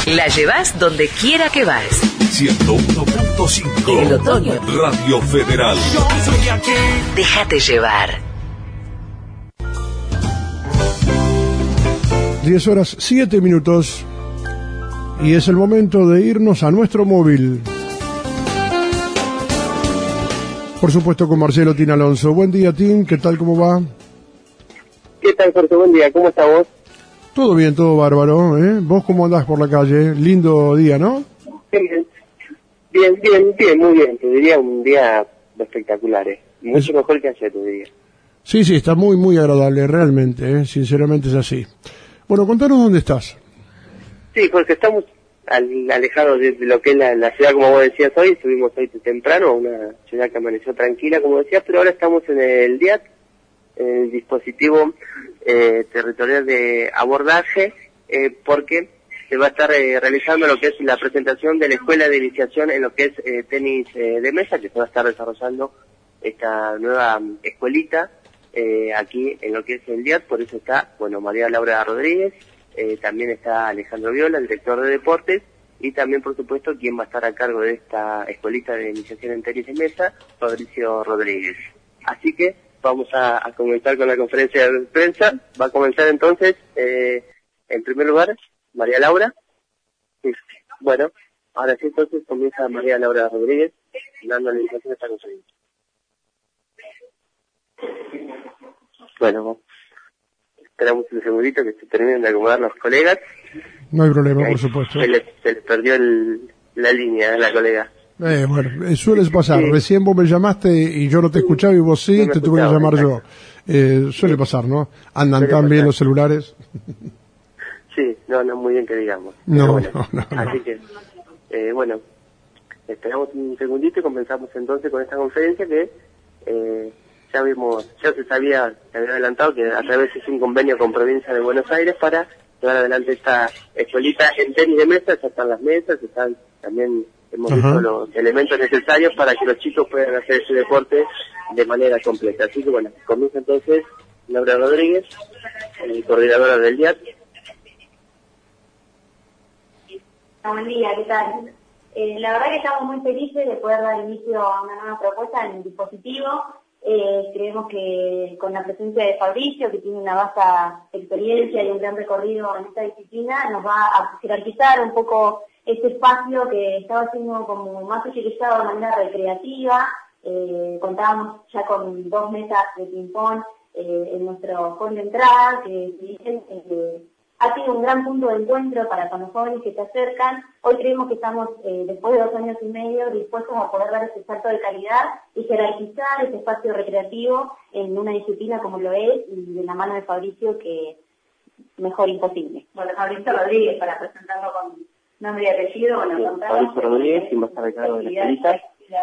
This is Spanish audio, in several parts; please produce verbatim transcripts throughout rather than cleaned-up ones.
La llevas donde quiera que vas. ciento uno punto cinco. El otoño. Radio Federal. Déjate llevar. diez horas siete minutos. Y es el momento de irnos a nuestro móvil. Por supuesto con Marcelo Tin Alonso. Buen día, Tin. ¿Qué tal? ¿Cómo va? ¿Qué tal, Jorge? Buen día. ¿Cómo estás vos? Todo bien, todo bárbaro, ¿eh? ¿Vos cómo andás por la calle? Lindo día, ¿no? Bien, bien, bien, bien, muy bien. Te diría un día espectacular, ¿eh? Mucho es... mejor que ayer, te diría. Sí, sí, está muy, muy agradable, realmente, ¿eh? Sinceramente es así. Bueno, contanos dónde estás. Sí, Jorge, estamos al, alejados de lo que es la, la ciudad, como vos decías hoy. Estuvimos hoy temprano, una ciudad que amaneció tranquila, como decías, pero ahora estamos en el D I A T, el dispositivo eh, territorial de abordaje, eh, porque se va a estar eh, realizando lo que es la presentación de la escuela de iniciación en lo que es eh, tenis eh, de mesa, que se va a estar desarrollando esta nueva um, escuelita eh, aquí en lo que es el D I A T. Por eso está, bueno, María Laura Rodríguez, eh, también está Alejandro Viola, el director de deportes, y también, por supuesto, quien va a estar a cargo de esta escuelita de iniciación en tenis de mesa, Fabricio Rodríguez. Así que vamos a, a comenzar con la conferencia de prensa. Va a comenzar entonces, eh, en primer lugar, María Laura. Sí. Bueno, ahora sí, entonces comienza María Laura Rodríguez dando la iniciación de esta conferencia. Bueno, esperamos un segundito que se terminen de acomodar los colegas. No hay problema, por supuesto. Se les, se les perdió el, la línea, la colega. Eh, bueno, eh, suele pasar. Sí. Recién vos me llamaste y yo no te escuchaba y vos sí, no te tuve que llamar exacto. yo. Eh, suele sí. pasar, ¿no? Andan suele tan pasar. Bien los celulares. Sí, no, no muy bien que digamos. No, bueno, no, no, Así no. que, eh, bueno, esperamos un segundito y comenzamos entonces con esta conferencia que eh, ya vimos, ya se sabía, se había adelantado que a través de un convenio con Provincia de Buenos Aires para llevar adelante esta escuelita en tenis de mesa. Ya están las mesas, están también... Hemos Ajá. visto los elementos necesarios para que los chicos puedan hacer ese deporte de manera completa. Así que bueno, comienza entonces Laura Rodríguez, eh, coordinadora del D I A T. Buen día, ¿qué tal? Eh, la verdad que estamos muy felices de poder dar inicio a una nueva propuesta en el dispositivo. Eh, creemos que con la presencia de Fabricio, que tiene una vasta experiencia y un gran recorrido en esta disciplina, nos va a jerarquizar un poco este espacio que estaba siendo como más utilizado de manera recreativa. Eh, contábamos ya con dos mesas de ping-pong eh, en nuestro hall de entrada, que dicen eh, ha sido un gran punto de encuentro para con los jóvenes que se acercan. Hoy creemos que estamos, eh, después de dos años y medio, dispuestos a poder dar ese salto de calidad y jerarquizar ese espacio recreativo en una disciplina como lo es, y de la mano de Fabricio, que mejor imposible. Bueno, Fabricio Rodríguez, para presentarlo con nombre y apellido. Bueno, sí, Fabricio Rodríguez, quien va a estar a cargo de la escuelita.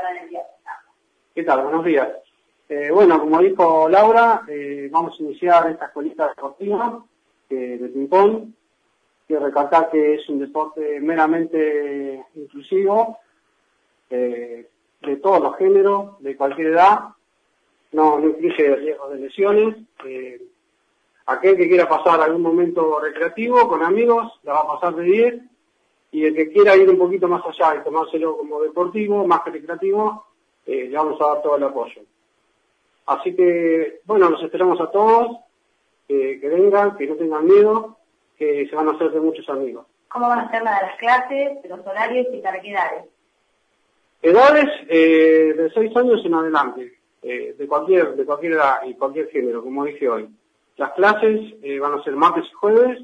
¿Qué tal? Buenos días. Eh, bueno, como dijo Laura, eh, vamos a iniciar esta escuelita deportiva de ping-pong. Quiero recalcar que es un deporte meramente inclusivo, eh, de todos los géneros, de cualquier edad, no, no incluye riesgos de lesiones. Eh, aquel que quiera pasar algún momento recreativo con amigos, la va a pasar de diez, y el que quiera ir un poquito más allá y tomárselo como deportivo, más que recreativo, eh, le vamos a dar todo el apoyo. Así que, bueno, los esperamos a todos. Que, que vengan, que no tengan miedo, que se van a hacer de muchos amigos. ¿Cómo van a ser las de las clases, los horarios y para qué edades? Edades eh, de seis años en adelante, eh, de cualquier de cualquier edad y cualquier género, como dije hoy. Las clases eh, van a ser martes y jueves,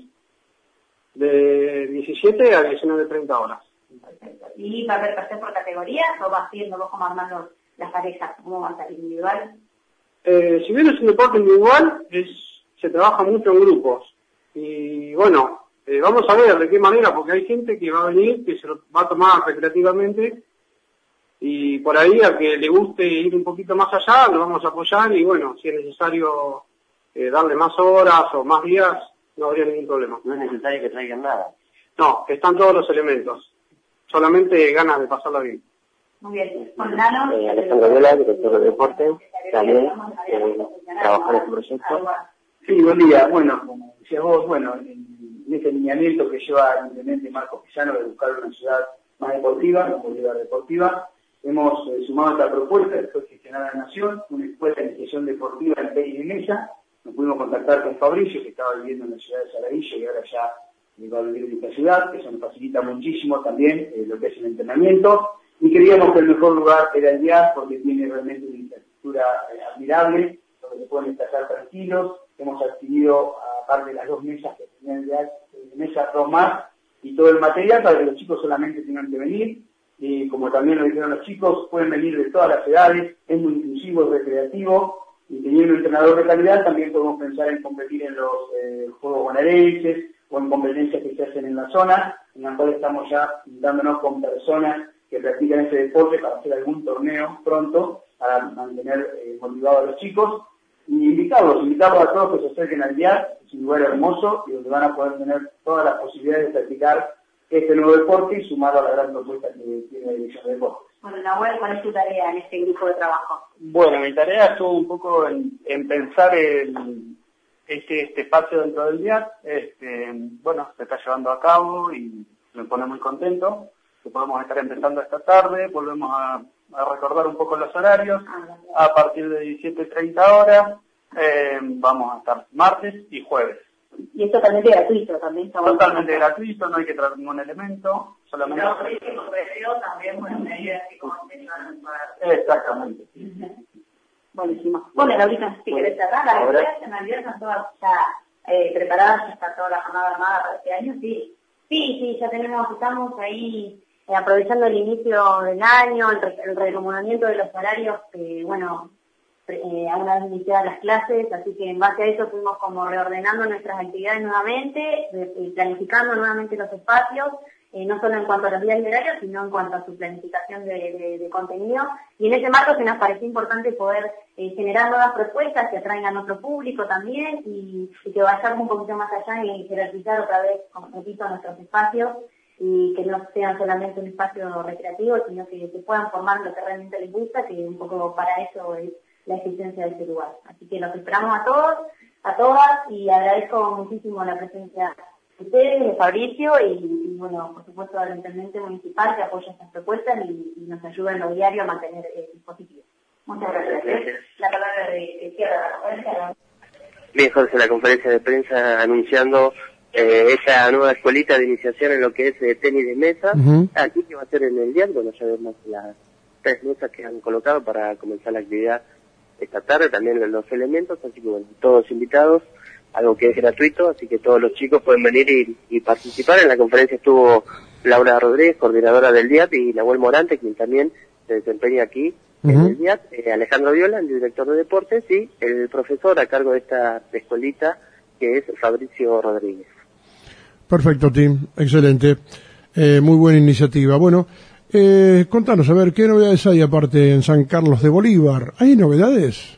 de diecisiete a diecinueve treinta horas. Perfecto. ¿Y va a haber paseo por categorías o va siendo vos como armando las parejas? ¿Cómo va a ser individual? Eh, si bien es un deporte individual, es se trabaja mucho en grupos. Y bueno, eh, vamos a ver de qué manera, porque hay gente que va a venir, que se lo va a tomar recreativamente, y por ahí a que le guste ir un poquito más allá, lo vamos a apoyar, y bueno, si es necesario eh, darle más horas o más días, no habría ningún problema. No es necesario que traigan nada. No, están todos los elementos. Solamente ganas de pasarla bien. Muy bien. Con Nano, eh, Alejandro Viola, director de deporte, también eh, trabajar en este proyecto. Sí, buen día. Bueno, como decías vos, bueno, el en este lineamiento que lleva el intendente Marcos Pisano de buscar una ciudad más deportiva, una Bolívar deportiva, hemos eh, sumado esta propuesta, después gestionada en la Nación, una escuela de iniciación deportiva en Tenis de Mesa. Nos pudimos contactar con Fabricio, que estaba viviendo en la ciudad de Saladillo y ahora ya eh, va a vivir en esta ciudad. Eso nos facilita muchísimo también eh, lo que es el entrenamiento. Y creíamos que el mejor lugar era el D I A S porque tiene realmente una infraestructura eh, admirable, donde se pueden estar tranquilos. Hemos adquirido, aparte de las dos mesas que tenía el D I A S, eh, mesas dos más, y todo el material para que los chicos solamente tengan que venir. Y como también lo dijeron los chicos, pueden venir de todas las edades, es muy inclusivo, es recreativo, y teniendo un entrenador de calidad también podemos pensar en competir en los eh, Juegos Bonaerenses o en competencias que se hacen en la zona, en las cuales estamos ya juntándonos con personas que practican ese deporte para hacer algún torneo pronto, para mantener eh, motivados a los chicos, y invitarlos, invitarlos a todos que se acerquen al D I A S, es un lugar hermoso y donde van a poder tener todas las posibilidades de practicar este nuevo deporte y sumarlo a la gran propuesta que tiene la Dirección de Deportes. Bueno, Nahuel, ¿cuál es tu tarea en este grupo de trabajo? Bueno, mi tarea estuvo un poco en, en pensar el, este, este espacio dentro del D I A S. Este, bueno, se está llevando a cabo y me pone muy contento que podemos estar empezando esta tarde. Volvemos a, a recordar un poco los horarios. A partir de diecisiete treinta horas eh, vamos a estar martes y jueves. Y es totalmente gratuito también. Totalmente gratuito, no hay que traer ningún elemento, solamente... No, pero es ofreció también buenas medidas y contenido. Exactamente. Buenísimo. Bueno, Laurita, si querés cerrar, las actividades en realidad están todas ya eh, preparadas, ya está toda la jornada armada para este año, sí. Sí, sí, ya tenemos, estamos ahí eh, aprovechando el inicio del año, el, re, el remuneramiento de los salarios, que bueno... Eh, a una vez iniciadas las clases, así que en base a eso fuimos como reordenando nuestras actividades nuevamente, eh, planificando nuevamente los espacios, eh, no solo en cuanto a los días y horarios, sino en cuanto a su planificación de, de, de contenido. Y en ese marco se nos pareció importante poder eh, generar nuevas propuestas que atraigan a nuestro público también y, y que vayamos un poquito más allá y jerarquizar otra vez, como repito, nuestros espacios y que no sean solamente un espacio recreativo, sino que se puedan formar lo que realmente les gusta, que un poco para eso es la existencia de este lugar. Así que los esperamos a todos, a todas, y agradezco muchísimo la presencia de ustedes, de Fabricio, y, y bueno, por supuesto al intendente municipal que apoya estas propuestas y, y nos ayuda en lo diario a mantener el dispositivo. Muchas gracias. gracias. La palabra de, de cierre de la conferencia. Bien, Jorge, la conferencia de prensa anunciando eh, esa nueva escuelita de iniciación en lo que es eh, tenis de mesa. Uh-huh. Aquí que va a ser en el día, bueno, ya vemos las tres mesas que han colocado para comenzar la actividad esta tarde, también los elementos, así que bueno, todos invitados, algo que es gratuito, así que todos los chicos pueden venir y, y participar. En la conferencia estuvo Laura Rodríguez, coordinadora del D I A T, y Nahuel Morante, quien también se desempeña aquí uh-huh. en el D I A T, eh, Alejandro Viola, el director de deportes, y el profesor a cargo de esta escuelita, que es Fabricio Rodríguez. Perfecto, Tim, excelente, eh, muy buena iniciativa. Bueno, Eh, contanos, a ver, ¿qué novedades hay aparte en San Carlos de Bolívar? ¿Hay novedades?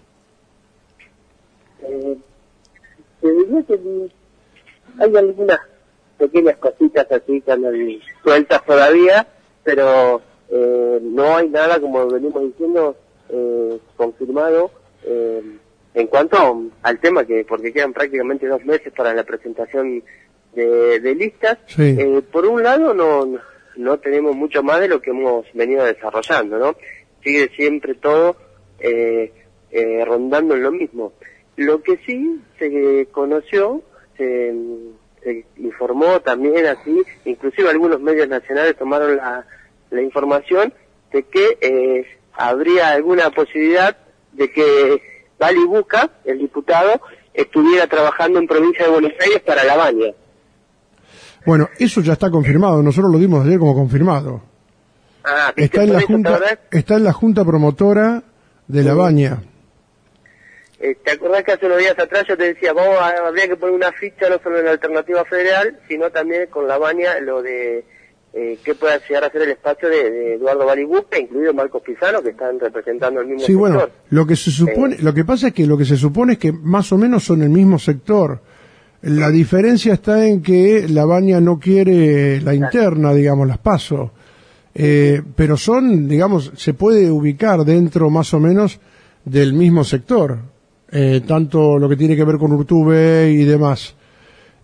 Eh, te diría que hay algunas pequeñas cositas así que andan sueltas todavía, pero eh, no hay nada, como venimos diciendo, eh, confirmado eh, en cuanto al tema, que porque quedan prácticamente dos meses para la presentación de, de listas. Sí. Eh, por un lado, no... no no tenemos mucho más de lo que hemos venido desarrollando, ¿no? Sigue siempre todo eh, eh, rondando en lo mismo. Lo que sí se conoció, se, se informó también así, inclusive algunos medios nacionales tomaron la, la información de que eh, habría alguna posibilidad de que Vali Buca, el diputado, estuviera trabajando en provincia de Buenos Aires para La Baña. Bueno, eso ya está confirmado, nosotros lo dimos ayer como confirmado. Ah, está en la junta, está en la junta promotora de La Baña. Eh, ¿Te acordás que hace unos días atrás yo te decía, vamos a, habría que poner una ficha no solo en la alternativa federal, sino también con La Baña, lo de eh, qué pueda llegar a ser el espacio de, de Eduardo Balibuca, incluido Marcos Pisano, que están representando el mismo sí, sector? Sí, bueno, lo que se supone, eh, lo que pasa es que lo que se supone es que más o menos son el mismo sector. La diferencia está en que La Baña no quiere la interna, digamos, las PASO, eh, pero son, digamos, se puede ubicar dentro más o menos del mismo sector, eh, tanto lo que tiene que ver con Urtubey y demás.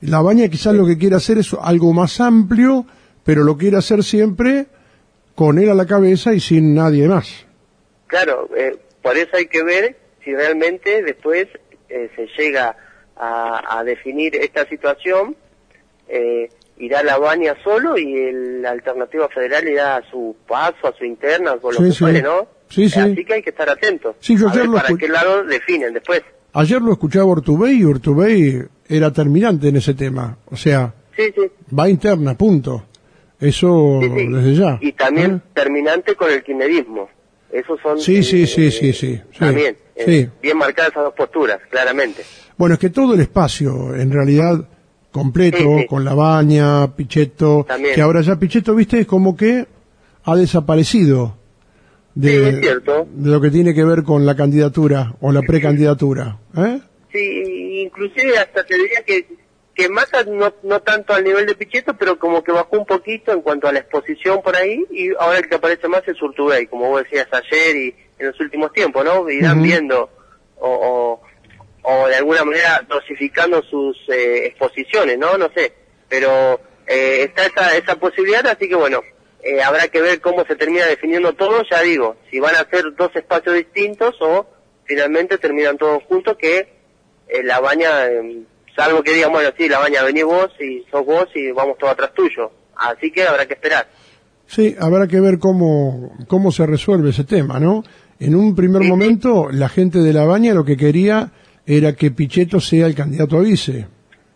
La Baña quizás lo que quiere hacer es algo más amplio, pero lo quiere hacer siempre con él a la cabeza y sin nadie más. Claro, eh, por eso hay que ver si realmente después eh, se llega a, a definir esta situación, eh, irá la Baña solo y el, la Alternativa Federal irá a su paso, a su interna, con lo Sí, que sí. fuere, ¿no? Sí, sí. Así que hay que estar atentos. Sí, yo a ayer ver lo para escu- qué lado definen después. Ayer lo escuchaba Urtubey y Urtubey era terminante en ese tema. O sea, Sí, sí. va interna, punto. Eso Sí, sí. desde ya. Y también ¿Eh? terminante con el kirchnerismo. Esos son... Sí, sí, eh, sí, sí, sí, sí. También, eh, Sí. bien marcadas esas dos posturas, claramente. Bueno, es que todo el espacio, en realidad, completo, Sí, sí. con La Baña, Pichetto, También. que ahora ya Pichetto, viste, es como que ha desaparecido de, Sí, es cierto. de lo que tiene que ver con la candidatura o la precandidatura. ¿Eh? Sí, inclusive hasta te diría que, que Massa no, no tanto al nivel de Pichetto, pero como que bajó un poquito en cuanto a la exposición por ahí, y ahora el que aparece más es Urtubey, como vos decías ayer y en los últimos tiempos, ¿no? Irán Ujú. viendo o, o, o de alguna manera dosificando sus eh, exposiciones, ¿no? No sé, pero eh, está esa, esa posibilidad, así que bueno, eh, habrá que ver cómo se termina definiendo todo, ya digo, si van a ser dos espacios distintos o finalmente terminan todos juntos, que eh, la Baña, eh, salvo que digan, bueno, sí, la Baña, venís vos y sos vos y vamos todos atrás tuyo, así que habrá que esperar. Sí, habrá que ver cómo, cómo se resuelve ese tema, ¿no? En un primer Sí, sí. momento, la gente de La Baña lo que quería era que Pichetto sea el candidato a vice.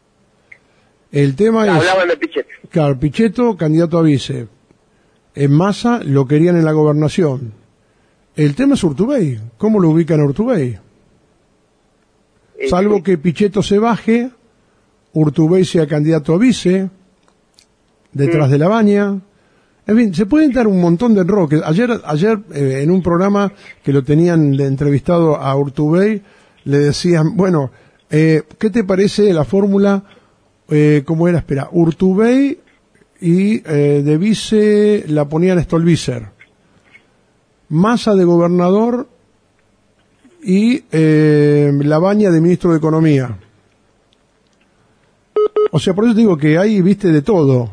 El tema es... Hablaban de Pichetto. Claro, Pichetto, candidato a vice. En Massa lo querían en la gobernación. El tema es Urtubey. ¿Cómo lo ubican a Urtubey? Eh, Salvo sí. que Pichetto se baje, Urtubey sea candidato a vice, detrás Mm. de La Baña. En fin, se pueden dar un montón de enroques. Ayer, ayer eh, en un programa que lo tenían entrevistado a Urtubey, le decían, bueno, eh, ¿qué te parece la fórmula? Eh, ¿Cómo era? Espera, Urtubey y eh, de vice la ponían Stolbizer. Massa de gobernador y eh, La Baña de ministro de Economía. O sea, por eso digo que hay, viste, de todo.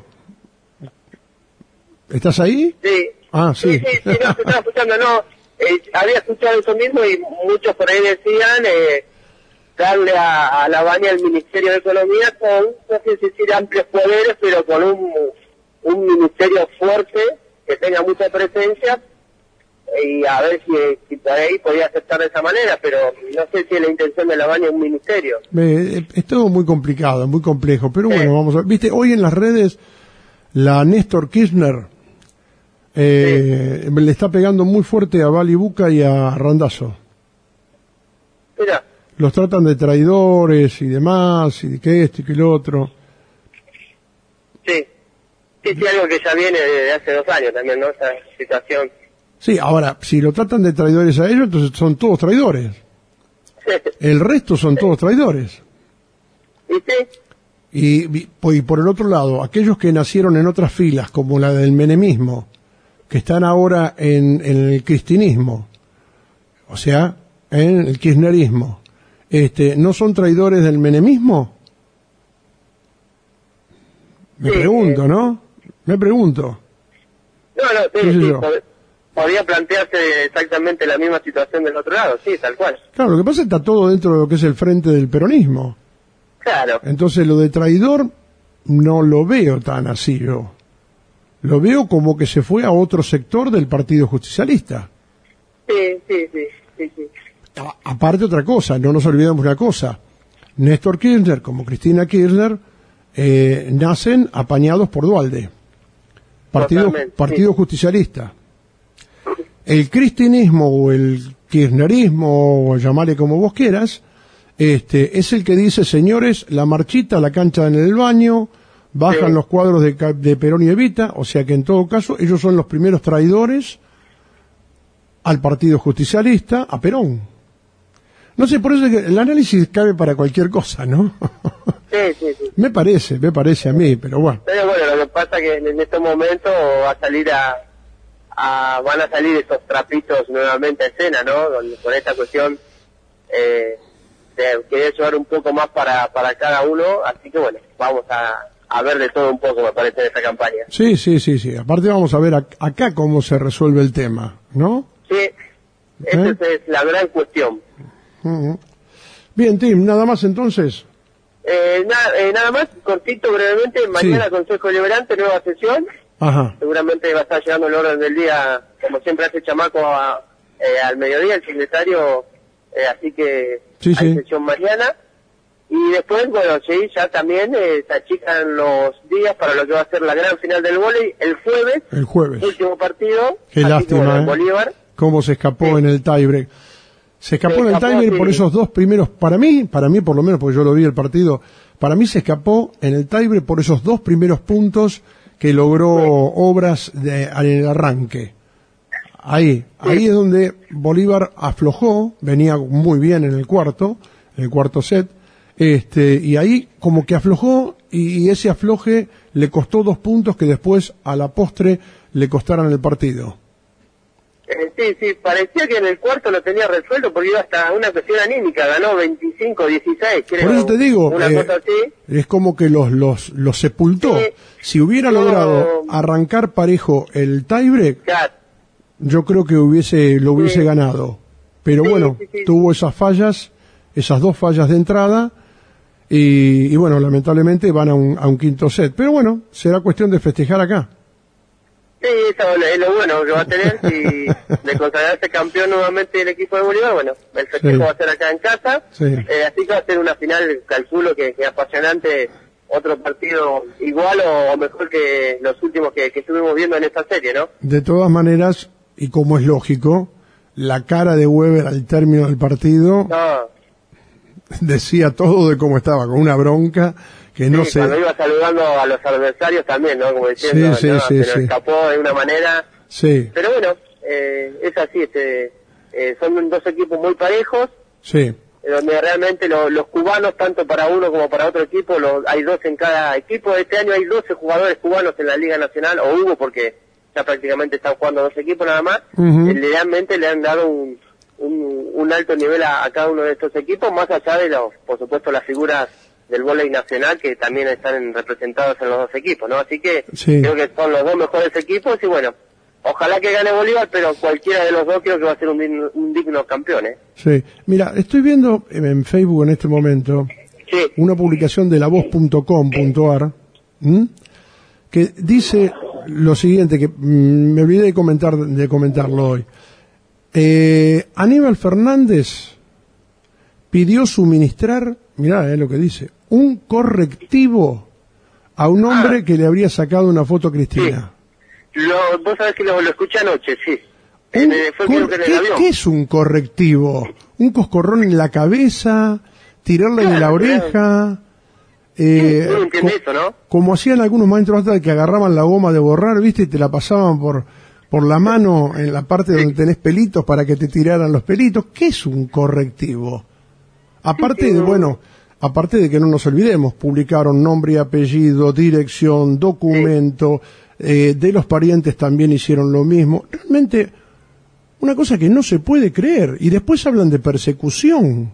¿Estás ahí? Sí. Ah, sí. Sí, sí, sí, no, te estaba escuchando, no. Eh, había escuchado eso mismo y muchos por ahí decían eh, darle a, a La Baña el Ministerio de Economía con, no sé si decir amplios poderes, pero con un, un ministerio fuerte que tenga mucha presencia y a ver si, si por ahí podía aceptar de esa manera, pero no sé si es la intención de La Baña un ministerio. Eh, es todo muy complicado, muy complejo, pero Sí. bueno, vamos a ver. Viste, hoy en las redes la Néstor Kirchner eh, le está pegando muy fuerte a Bali Buca y a Randazzo. Mira, Los tratan de traidores y demás, y que esto y que lo otro. sí. Sí, sí, algo que ya viene desde hace dos años también, ¿no? Esa situación. Sí, ahora, si lo tratan de traidores a ellos, entonces son todos traidores. El resto son todos traidores. ¿Viste? Y, y por y por el otro lado, aquellos que nacieron en otras filas, como la del menemismo, que están ahora en, en el cristinismo, o sea, en el kirchnerismo, este, ¿no son traidores del menemismo? Me Sí, pregunto, eh. ¿no? Me pregunto. No, no, sí, ¿Qué sé sí, yo? pod- podría plantearse exactamente la misma situación del otro lado, sí, tal cual. Claro, lo que pasa es que está todo dentro de lo que es el frente del peronismo. Claro, Entonces lo de traidor no lo veo tan así yo. Lo veo como que se fue a otro sector del Partido Justicialista. sí, sí, sí, sí, sí. A- aparte otra cosa, no nos olvidemos una cosa. Néstor Kirchner como Cristina Kirchner eh, nacen apañados por Duhalde. Partido, Totalmente, partido sí. Justicialista. El cristinismo o el kirchnerismo, o llamarle como vos quieras, este, es el que dice, señores, la marchita, la cancha en el baño, bajan Sí. los cuadros de, Ca- de Perón y Evita, o sea que en todo caso ellos son los primeros traidores al Partido Justicialista, a Perón. No sé, por eso es que el análisis cabe para cualquier cosa, ¿no? Sí, sí, sí. me parece, me parece a mí, pero bueno. Pero bueno, lo que pasa es que en este momento va a salir a, a van a salir esos trapitos nuevamente a escena, ¿no? Donde, con esta cuestión eh, eh, quería llevar un poco más para, para cada uno, así que bueno, vamos a, a ver de todo un poco, me parece, en esta campaña. Sí, sí, sí, sí. Aparte vamos a ver ac- acá cómo se resuelve el tema, ¿no? Sí, esa ¿Eh? es la gran cuestión. Uh-huh. Bien, Tim, nada más entonces. Eh, nada, eh, nada más, cortito, brevemente, mañana Sí. Consejo Deliberante, nueva sesión, Ajá. seguramente va a estar llegando el orden del día, como siempre hace Chamaco, a, eh, al mediodía, el secretario, eh, así que Sí, hay sí. sesión mañana. Y después, bueno, sí, ya también eh, se achican los días para lo que va a ser la gran final del vóley, el jueves, El jueves. último partido. Qué así lástima, que, bueno, en ¿eh? Bolívar. Cómo se escapó Sí. en el tiebreak. Se escapó Se en el escapó, tiebreak sí. por esos dos primeros, para mí, para mí por lo menos, porque yo lo vi el partido, para mí se escapó en el tiebreak por esos dos primeros puntos que logró Obras de, en el arranque. Ahí, ahí es donde Bolívar aflojó, venía muy bien en el cuarto, en el cuarto set, este, y ahí como que aflojó y, y ese afloje le costó dos puntos que después a la postre le costaron el partido. Eh, sí, sí, parecía que en el cuarto lo tenía resuelto porque iba hasta una cuestión anímica, ganó veinticinco dieciséis, creo. Por eso te digo, una eh, cosa así. es como que los, los, los sepultó. Sí. Si hubiera No. logrado arrancar parejo el tiebreak, Claro. yo creo que hubiese lo hubiese Sí. ganado. Pero Sí, bueno, sí, sí. tuvo esas fallas, esas dos fallas de entrada, y, y bueno, lamentablemente van a un, a un quinto set. Pero bueno, será cuestión de festejar acá. Sí, eso es lo bueno que va a tener, si de consagrarse campeón nuevamente del equipo de Bolívar, bueno, el festejo Sí. va a ser acá en casa, Sí. eh, así que va a ser una final, calculo que, que apasionante, otro partido igual o, o mejor que los últimos que, que estuvimos viendo en esta serie, ¿no? De todas maneras, y como es lógico, la cara de Weber al término del partido No, decía todo de cómo estaba, con una bronca que no sí, sé. cuando iba saludando a los adversarios también, ¿no? Como diciendo, Sí, sí, no, sí, se nos sí. escapó de una manera, Sí, pero bueno, eh, es así, este, eh, son dos equipos muy parejos, sí, donde realmente lo- los cubanos, tanto para uno como para otro equipo, lo- hay dos en cada equipo. Este año hay doce jugadores cubanos en la Liga Nacional, o hubo porque ya prácticamente están jugando dos equipos nada más. Ujú. Eh, realmente le han dado un, un, un alto nivel a, a cada uno de estos equipos, más allá de los, por supuesto, las figuras del vóley nacional que también están representados en los dos equipos, ¿no? Así que Sí. creo que son los dos mejores equipos y bueno, ojalá que gane Bolívar, pero cualquiera de los dos creo que va a ser un digno, un digno campeón, ¿eh? sí. Mira, estoy viendo en Facebook en este momento Sí. una publicación de la voz punto com punto a r ¿m? que dice lo siguiente, que mm, me olvidé de comentar de comentarlo hoy. Eh, Aníbal Fernández pidió suministrar, mirá eh, lo que dice, un correctivo a un hombre Ah. que le habría sacado una foto a Cristina. Lo, vos sabés que lo, lo escuché anoche, sí. Un En, eh, fue creo cor- que en el ¿qué, avión. qué es un correctivo? ¿Un coscorrón en la cabeza? ¿Tirarle de la Claro, oreja? Eh, Uno entiende co- eso, ¿no? Como hacían algunos maestros hasta que agarraban la goma de borrar, ¿viste? Y te la pasaban por, por la mano en la parte donde tenés pelitos para que te tiraran los pelitos. ¿Qué es un correctivo? Aparte Sí, sí, de, no. bueno, aparte de que no nos olvidemos, publicaron nombre y apellido, dirección, documento, eh, de los parientes también hicieron lo mismo. Realmente, una cosa que no se puede creer. Y después hablan de persecución.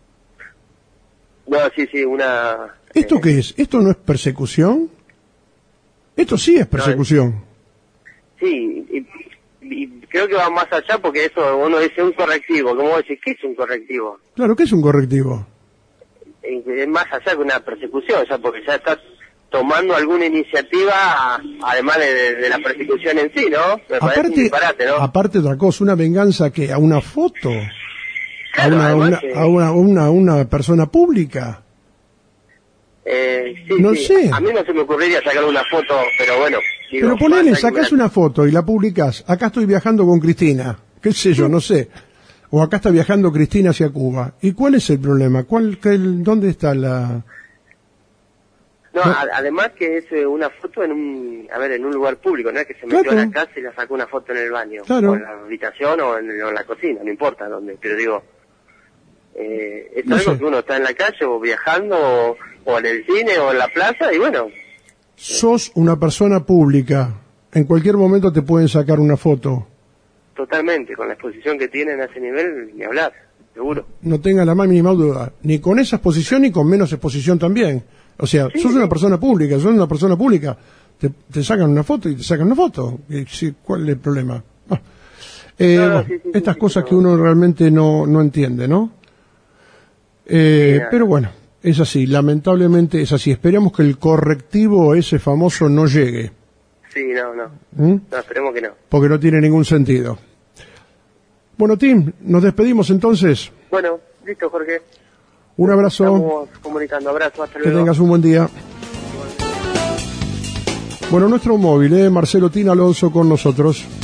No, sí, sí, una... ¿Esto eh, qué es? ¿Esto no es persecución? Esto sí es persecución. Sí, y, y creo que va más allá porque eso uno dice un correctivo. Como vos decís, ¿qué es un correctivo? Claro, ¿qué es un correctivo? Eh, Es más allá que una persecución, ya porque ya estás tomando alguna iniciativa, además de, de- de la persecución en sí, ¿no? Me parece un Aparte, disparate, ¿no? aparte otra cosa, una venganza que a una foto, a Claro, una, además una- que- a una, una, una persona pública. Eh, sí, No sí. sé. A mí no se me ocurriría sacar una foto, pero bueno. digo, Pero ponele, más allá que sacás una foto y la publicás. Acá estoy viajando con Cristina. ¿Qué sé yo? No sé. O acá está viajando Cristina hacia Cuba. ¿Y cuál es el problema? ¿Cuál, qué- ¿Dónde está la...? No, No. a- además que es eh, una foto en un, a ver, en un lugar público, no es que se metió Claro. a la casa y la sacó una foto en el baño, Claro. o en la habitación o en, o en la cocina, no importa dónde, pero digo, eh, es No algo sé. que uno está en la calle o viajando o, o en el cine o en la plaza y bueno, Sos una persona pública. En cualquier momento te pueden sacar una foto. totalmente, con la exposición que tienen a ese nivel, ni hablar. seguro. No tenga la más mínima duda, ni con esa exposición ni con menos exposición también. O sea, Sí, sos sí. una persona pública, sos una persona pública, te, te sacan una foto y te sacan una foto. Y, sí, ¿cuál es el problema? Ah. Eh, No, no, bueno, sí, sí, estas sí, cosas sí, que no. uno realmente no, no entiende, ¿no? Eh, Sí, nada. pero bueno, es así, lamentablemente es así. Esperemos que el correctivo ese famoso no llegue, Sí, no, no. ¿m? No, esperemos que no. porque no tiene ningún sentido. Bueno, Tim, nos despedimos entonces. Bueno, listo, Jorge. Un abrazo, Estamos comunicando. Abrazo, hasta que luego. tengas un buen día. Bueno, nuestro móvil, ¿eh? Marcelo Tin Alonso con nosotros.